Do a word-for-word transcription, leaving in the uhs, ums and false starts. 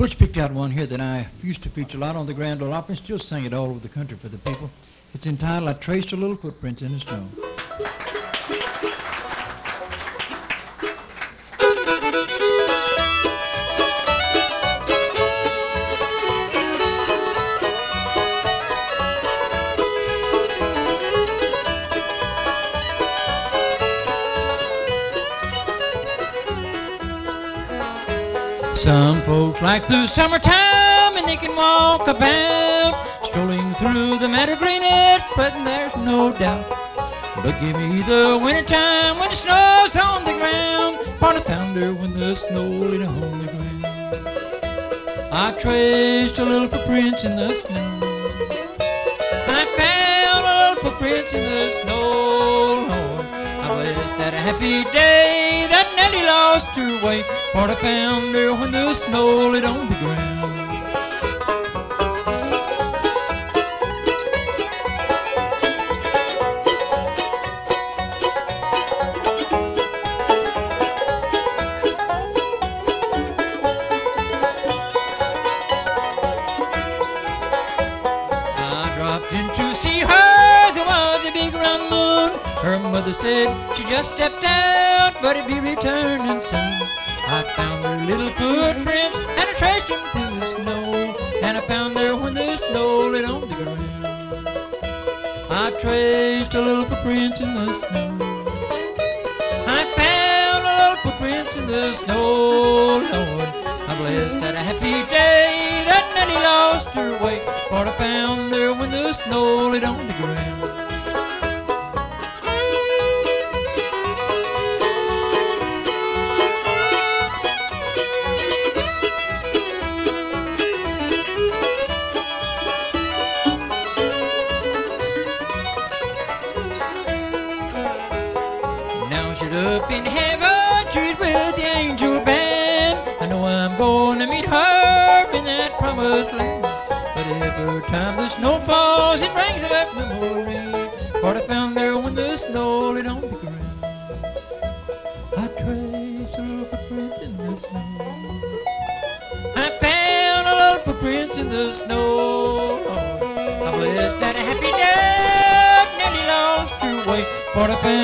Butch picked out one here that I used to feature a lot on the Grand Ole Opry and still sing it all over the country for the people. It's entitled, I Traced a Little Footprint in the Snow. Some folks like the summertime and they can walk about, strolling through the meadow greenest, but there's no doubt. But give me the wintertime when the snow's on the ground, for the pounder when the snow laid on the ground. I traced a little footprints in the snow. I found a little footprints in the snow, Lord. I blessed that happy day that Nellie lost her way, for I found her when the snow laid on the ground. I dropped in to see her, there was a big round moon. Her mother said she just stepped out, but it'd be returning soon. I found her little footprints and I traced them through the snow, and I found her when the snow laid on the ground. I traced a little footprints in the snow. I found a little footprints in the snow, Lord. I blessed that happy day that Nellie lost her way, for I found her when the snow laid on the ground. Now she's up in heaven, she's with the angel band. I know I'm going to meet her in that promised land. But every time the snow falls, it brings back memory, for I found her when the snow laid on the ground. I traced a little footprints in the snow. I found a little footprints in the snow, Lord. I blessed that happy day Nellie lost her way, for I found